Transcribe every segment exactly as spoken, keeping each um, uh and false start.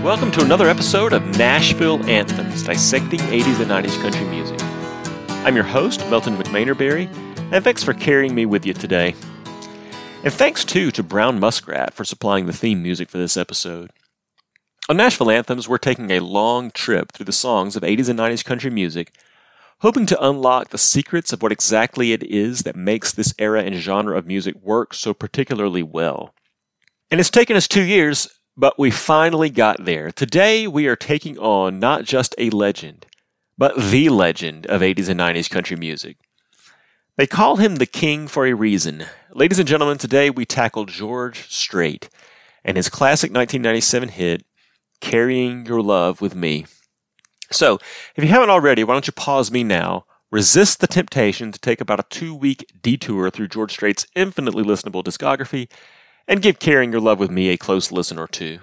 Welcome to another episode of Nashville Anthems, dissecting eighties and nineties country music. I'm your host, Melton McManerberry, and thanks for carrying me with you today. And thanks, too, to Brown Muskrat for supplying the theme music for this episode. On Nashville Anthems, we're taking a long trip through the songs of eighties and nineties country music, hoping to unlock the secrets of what exactly it is that makes this era and genre of music work so particularly well. And it's taken us two years, but we finally got there. Today, we are taking on not just a legend, but the legend of eighties and nineties country music. They call him the King for a reason. Ladies and gentlemen, today we tackle George Strait and his classic nineteen ninety-seven hit, Carrying Your Love with Me. So, if you haven't already, why don't you pause me now, resist the temptation to take about a two-week detour through George Strait's infinitely listenable discography, and give Carrying Your Love with Me a close listen or two.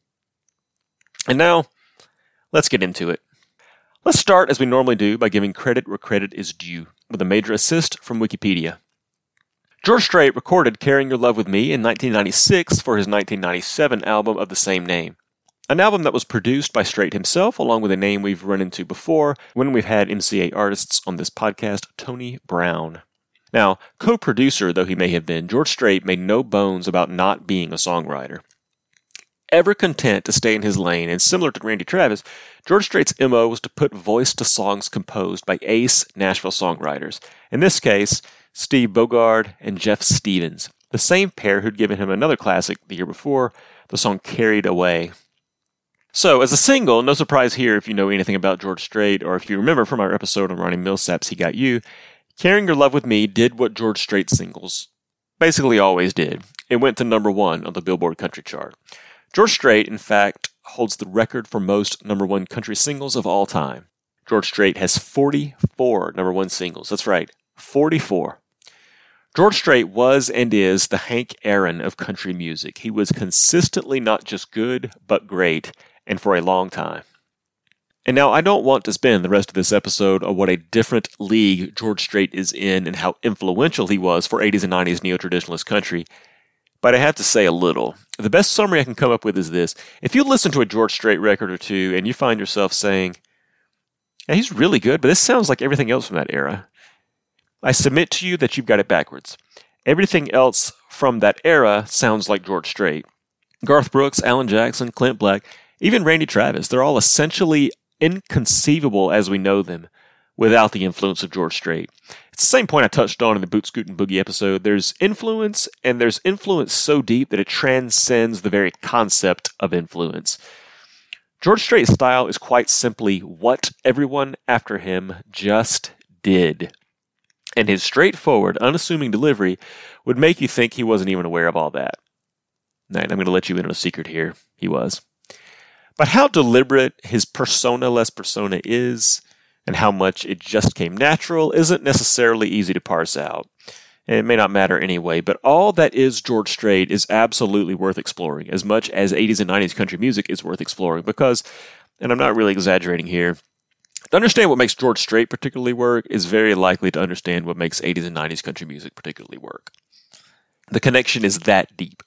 And now, let's get into it. Let's start, as we normally do, by giving credit where credit is due, with a major assist from Wikipedia. George Strait recorded Carrying Your Love with Me in nineteen ninety-six for his nineteen ninety-seven album of the same name. An album that was produced by Strait himself, along with a name we've run into before when we've had M C A artists on this podcast, Tony Brown. Now, co-producer though he may have been, George Strait made no bones about not being a songwriter. Ever content to stay in his lane, and similar to Randy Travis, George Strait's M O was to put voice to songs composed by ace Nashville songwriters. In this case, Steve Bogard and Jeff Stevens, the same pair who'd given him another classic the year before, the song Carried Away. So, as a single, no surprise here if you know anything about George Strait, or if you remember from our episode on Ronnie Millsap's He Got You, Carrying Your Love with Me did what George Strait singles basically always did. It went to number one on the Billboard Country Chart. George Strait, in fact, holds the record for most number one country singles of all time. George Strait has forty-four number one singles. That's right, forty-four. George Strait was and is the Hank Aaron of country music. He was consistently not just good, but great, and for a long time. And now, I don't want to spend the rest of this episode on what a different league George Strait is in and how influential he was for eighties and nineties neo-traditionalist country, but I have to say a little. The best summary I can come up with is this. If you listen to a George Strait record or two and you find yourself saying, yeah, he's really good, but this sounds like everything else from that era, I submit to you that you've got it backwards. Everything else from that era sounds like George Strait. Garth Brooks, Alan Jackson, Clint Black, even Randy Travis, they're all essentially inconceivable as we know them without the influence of George Strait. It's the same point I touched on in the Boot Scootin' Boogie episode. There's influence, and there's influence so deep that it transcends the very concept of influence. George Strait's style is quite simply what everyone after him just did. And his straightforward, unassuming delivery would make you think he wasn't even aware of all that. Now, I'm going to let you in on a secret here. He was. But how deliberate his persona-less persona is, and how much it just came natural, isn't necessarily easy to parse out. And it may not matter anyway, but all that is George Strait is absolutely worth exploring, as much as eighties and nineties country music is worth exploring, because, and I'm not really exaggerating here, to understand what makes George Strait particularly work is very likely to understand what makes eighties and nineties country music particularly work. The connection is that deep.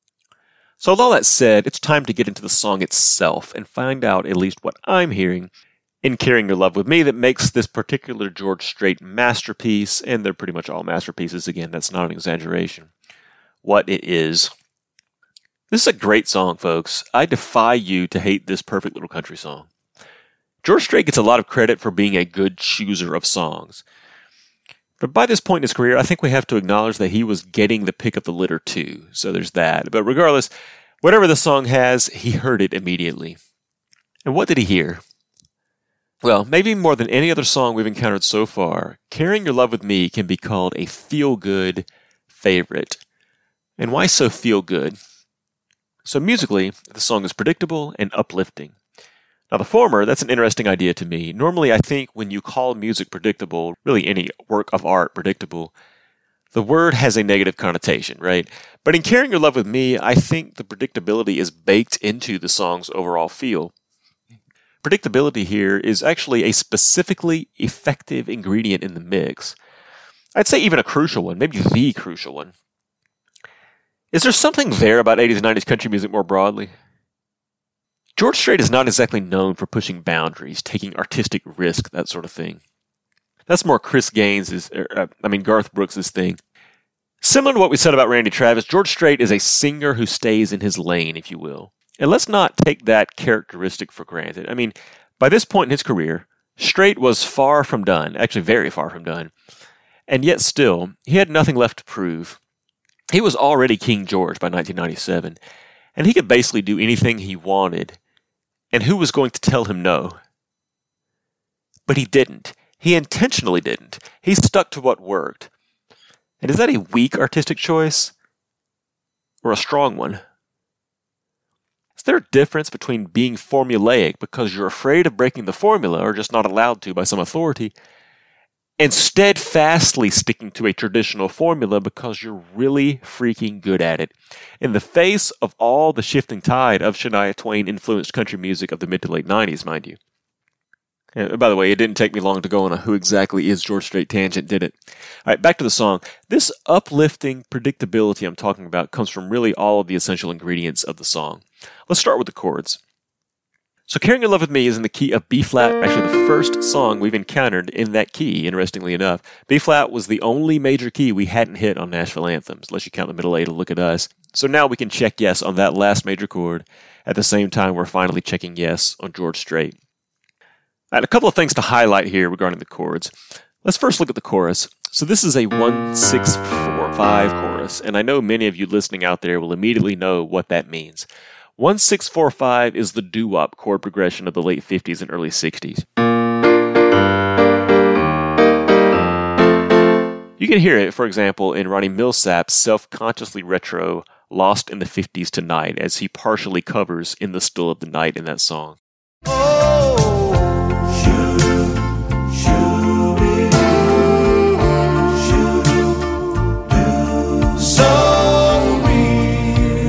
So with all that said, it's time to get into the song itself and find out at least what I'm hearing in Carrying Your Love with Me that makes this particular George Strait masterpiece, and they're pretty much all masterpieces, again, that's not an exaggeration, what it is. This is a great song, folks. I defy you to hate this perfect little country song. George Strait gets a lot of credit for being a good chooser of songs. But by this point in his career, I think we have to acknowledge that he was getting the pick of the litter too. So there's that. But regardless, whatever the song has, he heard it immediately. And what did he hear? Well, maybe more than any other song we've encountered so far, Carrying Your Love with Me can be called a feel-good favorite. And why so feel-good? So musically, the song is predictable and uplifting. Now, the former, that's an interesting idea to me. Normally, I think when you call music predictable, really any work of art predictable, the word has a negative connotation, right? But in Carrying Your Love with Me, I think the predictability is baked into the song's overall feel. Predictability here is actually a specifically effective ingredient in the mix. I'd say even a crucial one, maybe the crucial one. Is there something there about eighties and nineties country music more broadly? George Strait is not exactly known for pushing boundaries, taking artistic risk, that sort of thing. That's more Chris Gaines' uh, I mean Garth Brooks' thing. Similar to what we said about Randy Travis, George Strait is a singer who stays in his lane, if you will. And let's not take that characteristic for granted. I mean, by this point in his career, Strait was far from done, actually very far from done. And yet still, he had nothing left to prove. He was already King George by nineteen ninety-seven, and he could basically do anything he wanted. And who was going to tell him no? But he didn't. He intentionally didn't. He stuck to what worked. And is that a weak artistic choice? Or a strong one? Is there a difference between being formulaic because you're afraid of breaking the formula or just not allowed to by some authority, and steadfastly sticking to a traditional formula because you're really freaking good at it, in the face of all the shifting tide of Shania Twain-influenced country music of the mid to late nineties, mind you? And by the way, it didn't take me long to go on a who exactly is George Strait tangent, did it? All right, back to the song. This uplifting predictability I'm talking about comes from really all of the essential ingredients of the song. Let's start with the chords. So Carrying Your Love With Me is in the key of B-flat, actually the first song we've encountered in that key, interestingly enough. B-flat was the only major key we hadn't hit on Nashville Anthems, unless you count the middle A to Look at Us. So now we can check yes on that last major chord, at the same time we're finally checking yes on George Strait. All right, a couple of things to highlight here regarding the chords. Let's first look at the chorus. So this is a one six four five chorus, and I know many of you listening out there will immediately know what that means. one six four five is the doo-wop chord progression of the late fifties and early sixties. You can hear it, for example, in Ronnie Milsap's self-consciously retro Lost in the fifties Tonight, as he partially covers In the Still of the Night in that song. Oh, shoo, shoo-be, shoo-doo, so real,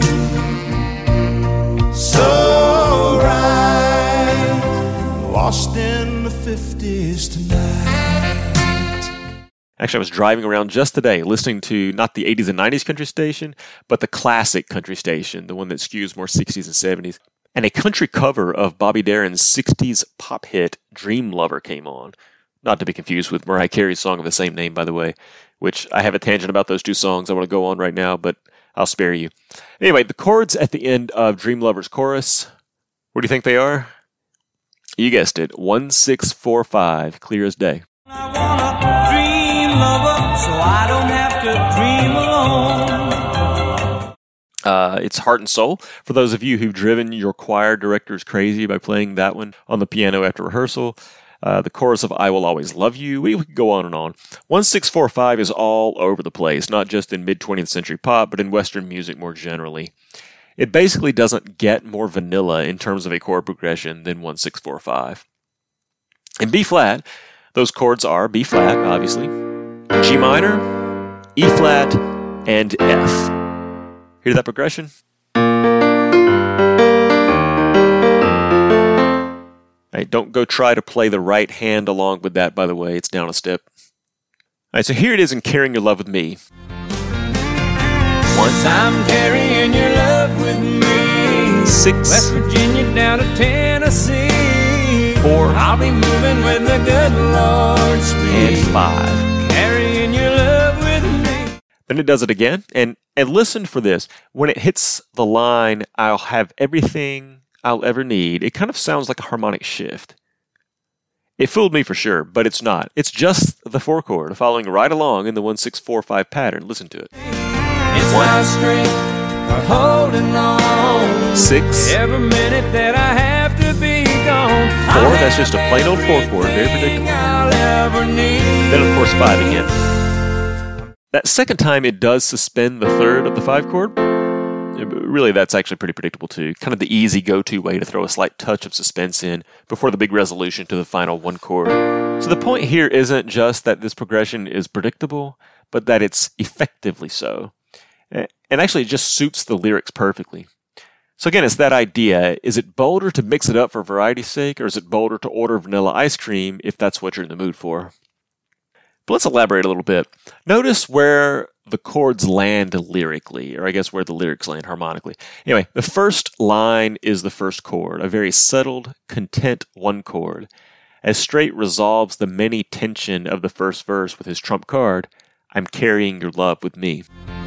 so right, lost in the fifties tonight. Actually, I was driving around just today listening to not the eighties and nineties country station, but the classic country station, the one that skews more sixties and seventies. And a country cover of Bobby Darin's sixties pop hit Dream Lover came on. Not to be confused with Mariah Carey's song of the same name, by the way, which I have a tangent about those two songs I want to go on right now, but I'll spare you. Anyway, the chords at the end of Dream Lover's chorus, what do you think they are? You guessed it, one six four five, clear as day. I want a dream lover, so I don't have to dream alone. Uh, it's Heart and Soul. For those of you who've driven your choir directors crazy by playing that one on the piano after rehearsal, uh, the chorus of I Will Always Love You, we, we could go on and on. one six four five is all over the place, not just in mid-twentieth century pop, but in Western music more generally. It basically doesn't get more vanilla in terms of a chord progression than one six four five. In B-flat, those chords are B-flat, obviously, G minor, E-flat, and F. Hear that progression? Right, don't go try to play the right hand along with that, by the way. It's down a step. All right, so here it is in Carrying Your Love With Me. Once I'm carrying your love with me, Six. West Virginia down to Tennessee. Four. I'll be moving with the good Lord's speed. And five. Carrying your love with me. Then it does it again, and and listen for this. When it hits the line, I'll have everything I'll ever need, it kind of sounds like a harmonic shift. It fooled me for sure, but it's not. It's just the four chord, following right along in the one six four five pattern. Listen to it. It's my strength for holding on. Six. Every minute that I have to be gone. Four, that's just a plain old four chord, very predictable. I'll ever need. Then of course five again. That second time it does suspend the third of the five chord. Really, that's actually pretty predictable too. Kind of the easy go-to way to throw a slight touch of suspense in before the big resolution to the final one chord. So the point here isn't just that this progression is predictable, but that it's effectively so. And actually it just suits the lyrics perfectly. So again, it's that idea. Is it bolder to mix it up for variety's sake, or is it bolder to order vanilla ice cream if that's what you're in the mood for? But let's elaborate a little bit. Notice where the chords land lyrically, or I guess where the lyrics land harmonically. Anyway, the first line is the first chord, a very settled, content one chord. As Strait resolves the many tension of the first verse with his trump card, I'm carrying your love with me.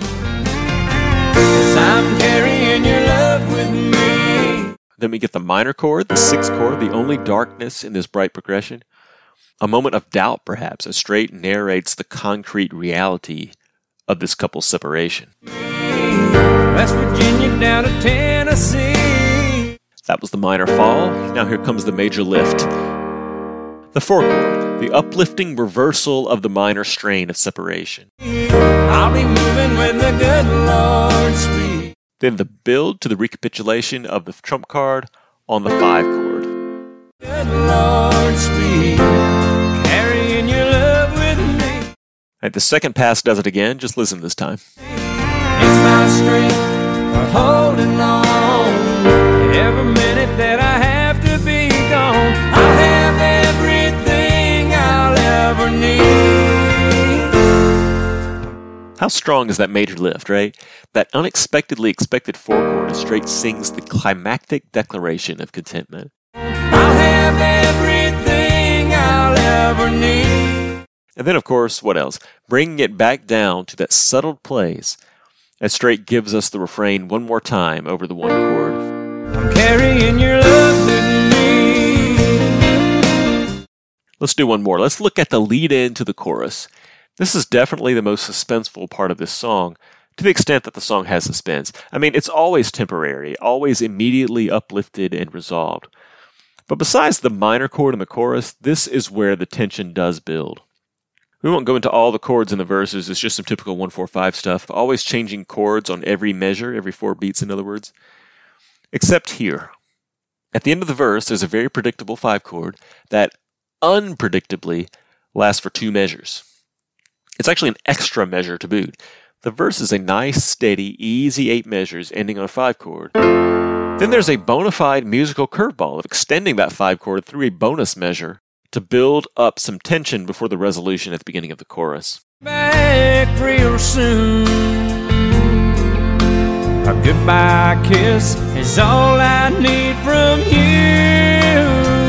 'Cause I'm carrying your love with me. Then we get the minor chord, the sixth chord, the only darkness in this bright progression. A moment of doubt, perhaps, as Strait narrates the concrete reality of this couple's separation. West Virginia down to Tennessee. That was the minor fall. Now here comes the major lift. The four chord, the uplifting reversal of the minor strain of separation. I'll be moving with the good Lord's speed. Then the build to the recapitulation of the trump card on the five chord. Good Lord's speed. Carrying your love with me. Right, the second pass does it again. Just listen this time. It's my strength for holding on. Every minute that I have to be gone, I'll have everything I'll ever need. How strong is that major lift, right? That unexpectedly expected four chord as Strait sings the climactic declaration of contentment. I'll have everything I'll ever need. And then, of course, what else? Bringing it back down to that settled place as Strait gives us the refrain one more time over the one chord. I'm carrying your love with me. Let's do one more. Let's look at the lead-in to the chorus. This is definitely the most suspenseful part of this song, to the extent that the song has suspense. I mean, it's always temporary, always immediately uplifted and resolved. But besides the minor chord in the chorus, this is where the tension does build. We won't go into all the chords in the verses, it's just some typical one four five stuff, always changing chords on every measure, every four beats in other words. Except here. At the end of the verse, there's a very predictable five chord that unpredictably lasts for two measures. It's actually an extra measure to boot. The verse is a nice, steady, easy eight measures ending on a five chord. Then there's a bona fide musical curveball of extending that five chord through a bonus measure to build up some tension before the resolution at the beginning of the chorus. Back real soon. A goodbye kiss is all I need from you.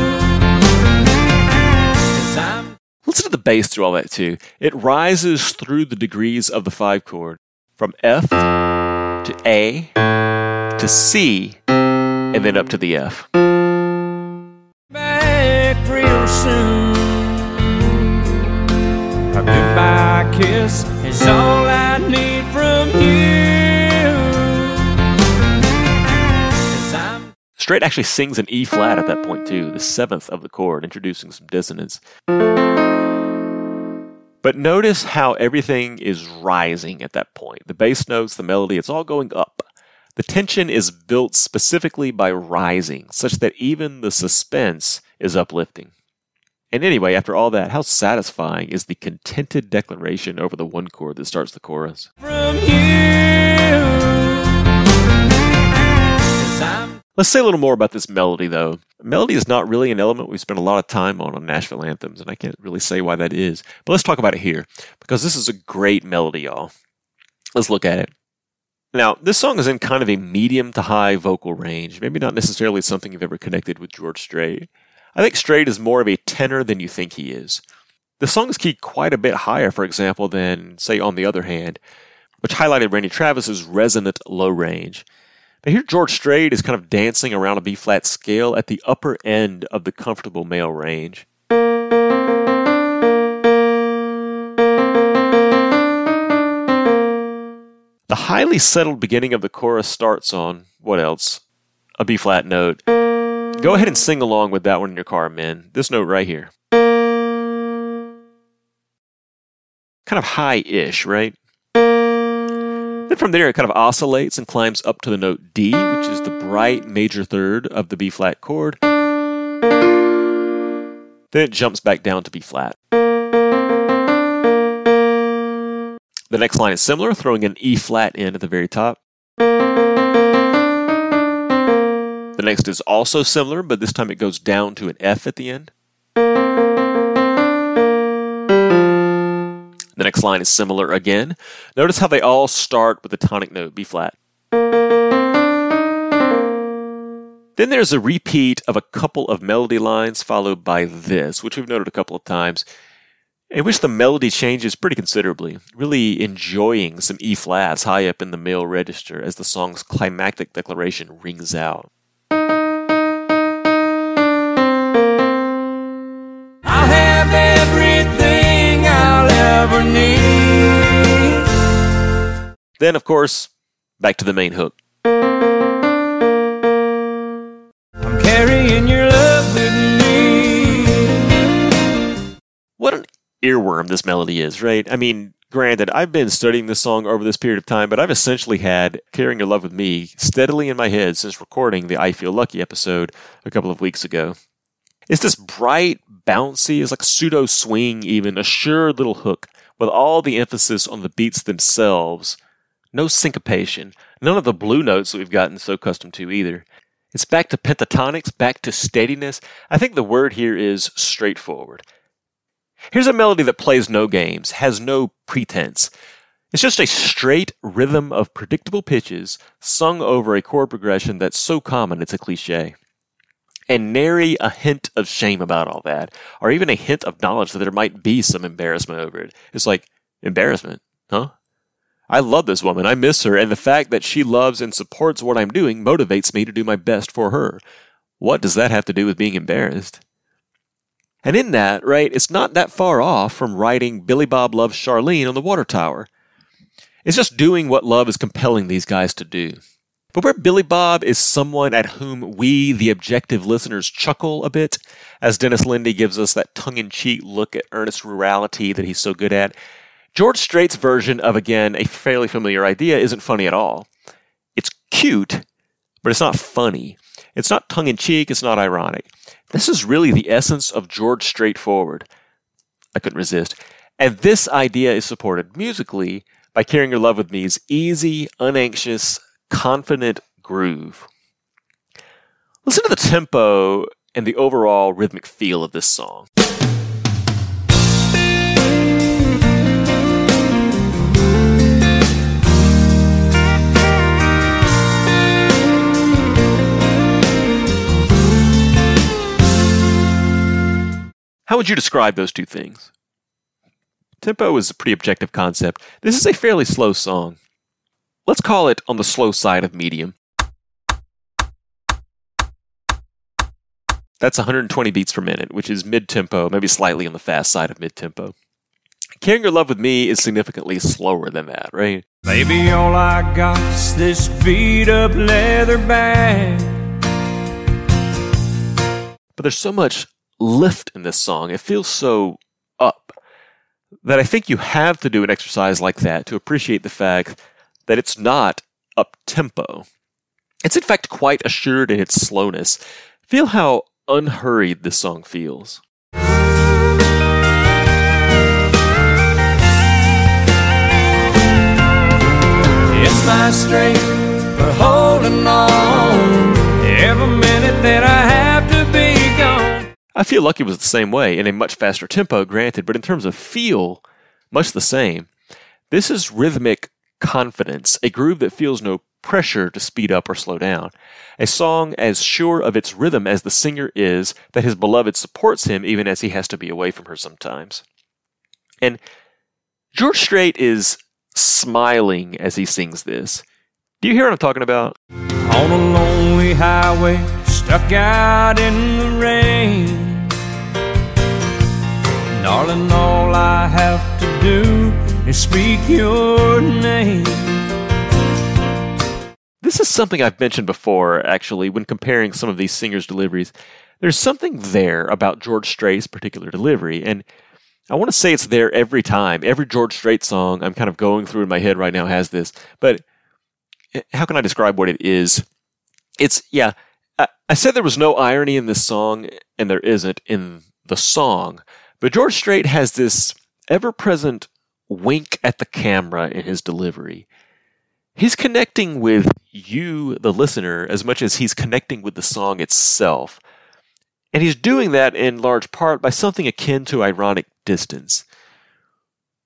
'Cause I'm Listen to the bass through all that too. It rises through the degrees of the five chord, from F to A to C, and then up to the F. back real soon. A goodbye kiss is all I need from you. 'Cause I'm Strait actually sings an E flat at that point too, the seventh of the chord, introducing some dissonance. But notice how everything is rising at that point. The bass notes, the melody, it's all going up. The tension is built specifically by rising, such that even the suspense is uplifting. And anyway, after all that, how satisfying is the contented declaration over the one chord that starts the chorus? from you. 'Cause I'm Let's say a little more about this melody, though. Melody is not really an element we spend a lot of time on on Nashville Anthems, and I can't really say why that is. But let's talk about it here, because this is a great melody, y'all. Let's look at it. Now, this song is in kind of a medium to high vocal range, maybe not necessarily something you've ever connected with George Strait. I think Strait is more of a tenor than you think he is. The song is keyed quite a bit higher, for example, than, say, On the Other Hand, which highlighted Randy Travis's resonant low range. But here George Strait is kind of dancing around a B-flat scale at the upper end of the comfortable male range. The highly settled beginning of the chorus starts on, what else? A B-flat note. Go ahead and sing along with that one in your car, men. This note right here. Kind of high-ish, right? Then from there, it kind of oscillates and climbs up to the note D, which is the bright major third of the B-flat chord. Then it jumps back down to B-flat. The next line is similar, throwing an E-flat in at the very top. The next is also similar, but this time it goes down to an F at the end. The next line is similar again. Notice how they all start with the tonic note, B flat. Then there's a repeat of a couple of melody lines followed by this, which we've noted a couple of times, in which the melody changes pretty considerably, really enjoying some E flats high up in the male register as the song's climactic declaration rings out. I'll have everything I'll ever need. Then, of course, back to the main hook. I'm carrying your love with me. What an earworm this melody is, right? I mean, granted, I've been studying this song over this period of time, but I've essentially had Carrying Your Love With Me steadily in my head since recording the I Feel Lucky episode a couple of weeks ago. It's this bright, bouncy, it's like pseudo swing even, assured little hook with all the emphasis on the beats themselves. No syncopation, none of the blue notes that we've gotten so accustomed to either. It's back to pentatonics, back to steadiness. I think the word here is straightforward. Here's a melody that plays no games, has no pretense. It's just a straight rhythm of predictable pitches sung over a chord progression that's so common it's a cliche. And nary a hint of shame about all that, or even a hint of knowledge that there might be some embarrassment over it. It's like, embarrassment? Huh? I love this woman, I miss her, and the fact that she loves and supports what I'm doing motivates me to do my best for her. What does that have to do with being embarrassed? And in that, right, it's not that far off from writing Billy Bob Loves Charlene on the water tower. It's just doing what love is compelling these guys to do. But where Billy Bob is someone at whom we, the objective listeners, chuckle a bit, as Dennis Linde gives us that tongue-in-cheek look at earnest rurality that he's so good at, George Strait's version of, again, a fairly familiar idea isn't funny at all. It's cute, but it's not funny. It's not tongue-in-cheek, it's not ironic. This is really the essence of George Straightforward. I couldn't resist. And this idea is supported musically by Carrying Your Love With Me's easy, unanxious, confident groove. Listen to the tempo and the overall rhythmic feel of this song. How would you describe those two things? Tempo is a pretty objective concept. This is a fairly slow song. Let's call it on the slow side of medium. That's one hundred twenty beats per minute, which is mid-tempo, maybe slightly on the fast side of mid-tempo. Carrying Your Love With Me is significantly slower than that, right? Baby, all I got's this beat-up leather bag. But there's so much lift in this song. It feels so up that I think you have to do an exercise like that to appreciate the fact that it's not up-tempo. It's in fact quite assured in its slowness. Feel how unhurried this song feels. It's my strength for holding on every minute that I have to be gone. I Feel Lucky was the same way, in a much faster tempo, granted, but in terms of feel, much the same. This is rhythmic confidence, a groove that feels no pressure to speed up or slow down. A song as sure of its rhythm as the singer is that his beloved supports him even as he has to be away from her sometimes. And George Strait is smiling as he sings this. Do you hear what I'm talking about? On a lonely highway, stuck out in the rain. Darling, all I have to do is speak your name. This is something I've mentioned before, actually, when comparing some of these singers' deliveries. There's something there about George Strait's particular delivery, and I want to say it's there every time. Every George Strait song I'm kind of going through in my head right now has this, but how can I describe what it is? It's, yeah, I, I said there was no irony in this song, and there isn't in the song, but George Strait has this ever-present wink at the camera in his delivery. He's connecting with you, the listener, as much as he's connecting with the song itself. And he's doing that in large part by something akin to ironic distance.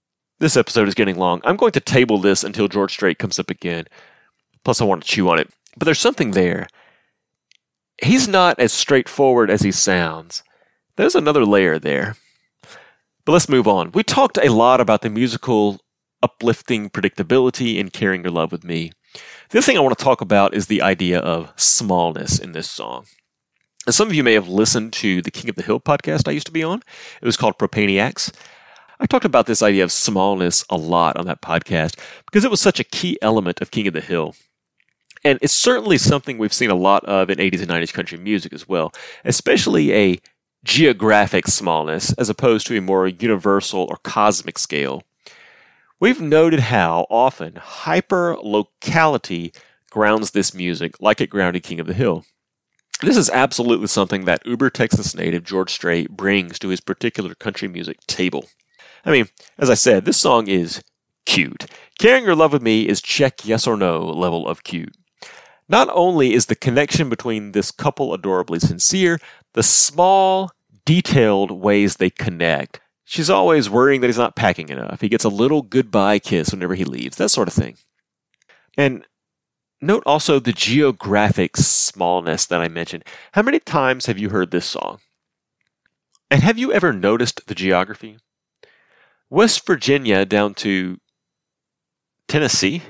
This episode is getting long. I'm going to table this until George Strait comes up again. Plus, I want to chew on it. But there's something there. He's not as straightforward as he sounds. There's another layer there. But let's move on. We talked a lot about the musical uplifting predictability in Carrying Your Love With Me. The other thing I want to talk about is the idea of smallness in this song. As some of you may have listened to the King of the Hill podcast I used to be on. It was called Propaniacs. I talked about this idea of smallness a lot on that podcast because it was such a key element of King of the Hill. And it's certainly something we've seen a lot of in eighties and nineties country music as well, especially a geographic smallness as opposed to a more universal or cosmic scale. We've noted how often hyper-locality grounds this music like it grounded King of the Hill. This is absolutely something that uber Texas native George Strait brings to his particular country music table. I mean, as I said, this song is cute. Carrying Your Love With Me is check yes or no level of cute. Not only is the connection between this couple adorably sincere, the small, detailed ways they connect. She's always worrying that he's not packing enough. He gets a little goodbye kiss whenever he leaves, that sort of thing. And note also the geographic smallness that I mentioned. How many times have you heard this song? And have you ever noticed the geography? West Virginia down to Tennessee?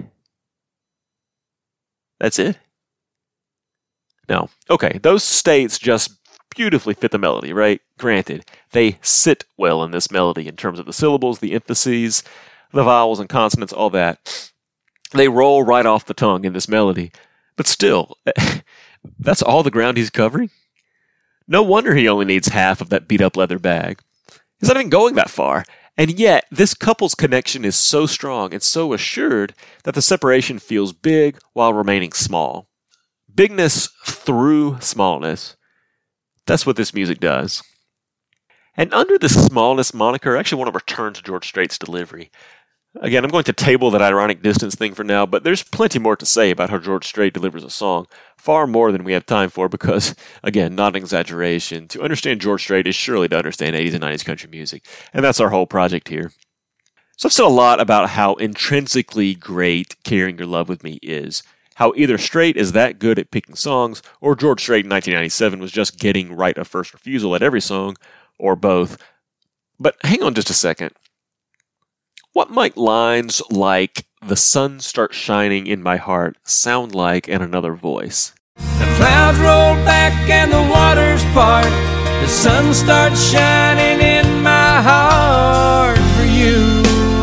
That's it? No. Okay, those states just beautifully fit the melody, right? Granted, they sit well in this melody in terms of the syllables, the emphases, the vowels and consonants, all that. They roll right off the tongue in this melody. But still, that's all the ground he's covering? No wonder he only needs half of that beat-up leather bag. He's not even going that far. And yet, this couple's connection is so strong and so assured that the separation feels big while remaining small. Bigness through smallness. That's what this music does. And under the smallness moniker, I actually want to return to George Strait's delivery. Again, I'm going to table that ironic distance thing for now, but there's plenty more to say about how George Strait delivers a song. Far more than we have time for because, again, not an exaggeration. To understand George Strait is surely to understand eighties and nineties country music. And that's our whole project here. So I've said a lot about how intrinsically great Carrying Your Love With Me is. How either Strait is that good at picking songs, or George Strait in nineteen ninety-seven was just getting right of first refusal at every song, or both. But hang on just a second. What might lines like, "The sun starts shining in my heart," sound like in another voice? The clouds roll back and the waters part. The sun starts shining in my heart for you.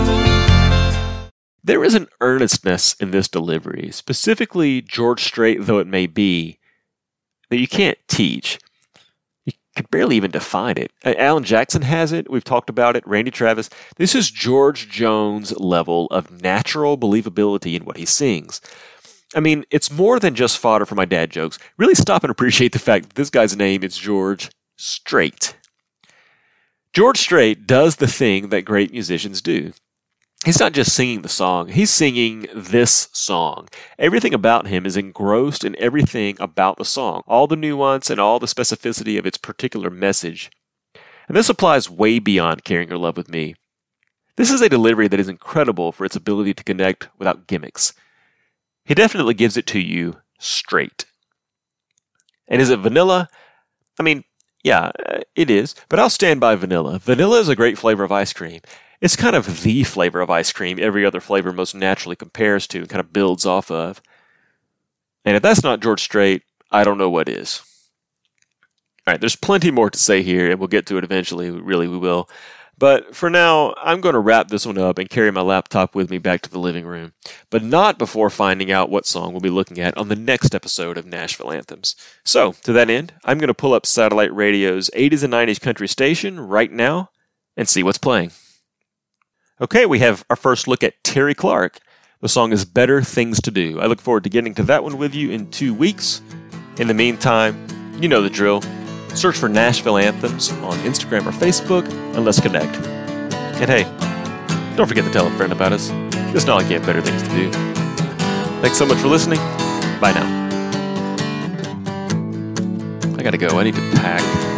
There is an earnestness in this delivery, specifically George Strait though it may be, that you can't teach. You could barely even define it. Alan Jackson has it. We've talked about it. Randy Travis. This is George Jones' level of natural believability in what he sings. I mean, it's more than just fodder for my dad jokes. Really stop and appreciate the fact that this guy's name is George Strait. George Strait does the thing that great musicians do. He's not just singing the song, he's singing this song. Everything about him is engrossed in everything about the song, all the nuance and all the specificity of its particular message. And this applies way beyond Carrying Your Love With Me. This is a delivery that is incredible for its ability to connect without gimmicks. He definitely gives it to you straight. And is it vanilla? I mean, yeah, it is, but I'll stand by vanilla. Vanilla is a great flavor of ice cream. It's kind of the flavor of ice cream every other flavor most naturally compares to and kind of builds off of. And if that's not George Strait, I don't know what is. All right, there's plenty more to say here, and we'll get to it eventually. Really, we will. But for now, I'm going to wrap this one up and carry my laptop with me back to the living room. But not before finding out what song we'll be looking at on the next episode of Nashville Anthems. So, to that end, I'm going to pull up Satellite Radio's eighties and nineties country station right now and see what's playing. Okay, we have our first look at Terry Clark. The song is Better Things to Do. I look forward to getting to that one with you in two weeks. In the meantime, you know the drill. Search for Nashville Anthems on Instagram or Facebook, and let's connect. And hey, don't forget to tell a friend about us. It's not like you have better things to do. Thanks so much for listening. Bye now. I gotta go. I need to pack.